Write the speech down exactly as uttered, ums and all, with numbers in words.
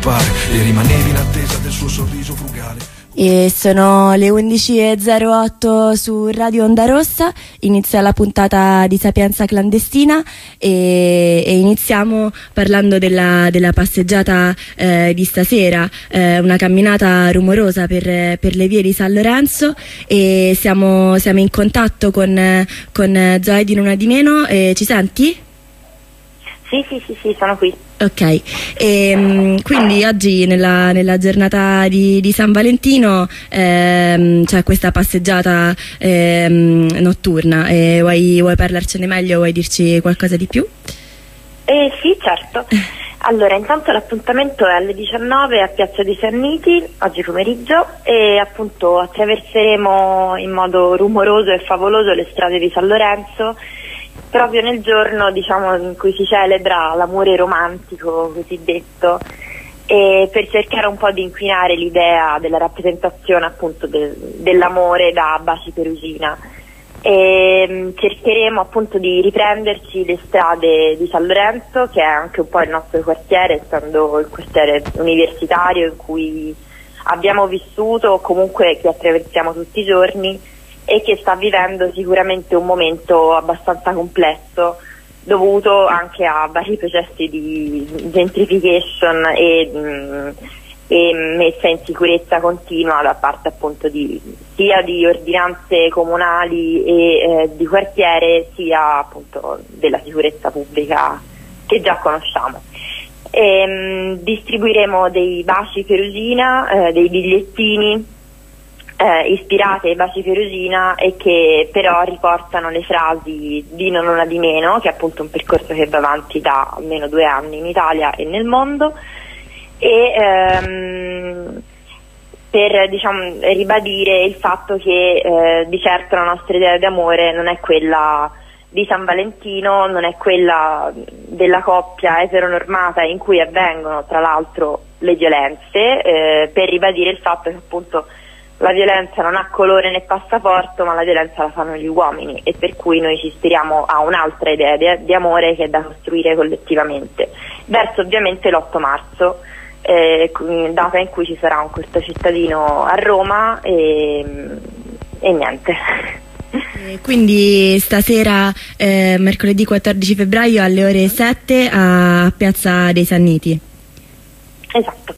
e rimanevi in attesa del suo sorriso frugale. E sono le undici e zero otto su Radio Onda Rossa, inizia la puntata di Sapienza Clandestina e, e iniziamo parlando della, della passeggiata eh, di stasera, eh, una camminata rumorosa per, per le vie di San Lorenzo, e siamo, siamo in contatto con, con Zoe di Non Una Di Meno. Eh, ci senti? Sì, sì, sì, sì, sono qui. Ok, e, um, quindi oggi nella, nella giornata di, di San Valentino ehm, c'è questa passeggiata ehm, notturna. E vuoi, vuoi parlarcene meglio? Vuoi dirci qualcosa di più? Eh, sì, certo. Allora, intanto l'appuntamento è alle diciannove a Piazza dei Sanniti, oggi pomeriggio, e appunto attraverseremo in modo rumoroso e favoloso le strade di San Lorenzo, proprio nel giorno, diciamo, in cui si celebra l'amore romantico cosiddetto, e per cercare un po' di inquinare l'idea della rappresentazione appunto de, dell'amore da Baci Perugina. E mh, cercheremo appunto di riprenderci le strade di San Lorenzo, che è anche un po' il nostro quartiere, essendo il quartiere universitario in cui abbiamo vissuto, o comunque che attraversiamo tutti i giorni, e che sta vivendo sicuramente un momento abbastanza complesso, dovuto anche a vari processi di gentrification e, mh, e messa in sicurezza continua da parte appunto di sia di ordinanze comunali e eh, di quartiere, sia appunto della sicurezza pubblica che già conosciamo. E, mh, distribuiremo dei baci Perugina, eh, dei bigliettini Eh, ispirate ai Baci Perugina, e che però riportano le frasi di Non Una Di Meno, che è appunto un percorso che va avanti da almeno due anni in Italia e nel mondo, e ehm, per diciamo ribadire il fatto che eh, di certo la nostra idea di amore non è quella di San Valentino, non è quella della coppia eteronormata in cui avvengono tra l'altro le violenze, eh, per ribadire il fatto che appunto la violenza non ha colore né passaporto, ma la violenza la fanno gli uomini, e per cui noi ci ispiriamo a un'altra idea di, di amore che è da costruire collettivamente, verso ovviamente l'otto marzo, eh, data in cui ci sarà un cortocittadino a Roma, e, e niente. E quindi stasera, eh, mercoledì quattordici febbraio alle ore sette a Piazza dei Sanniti. Esatto.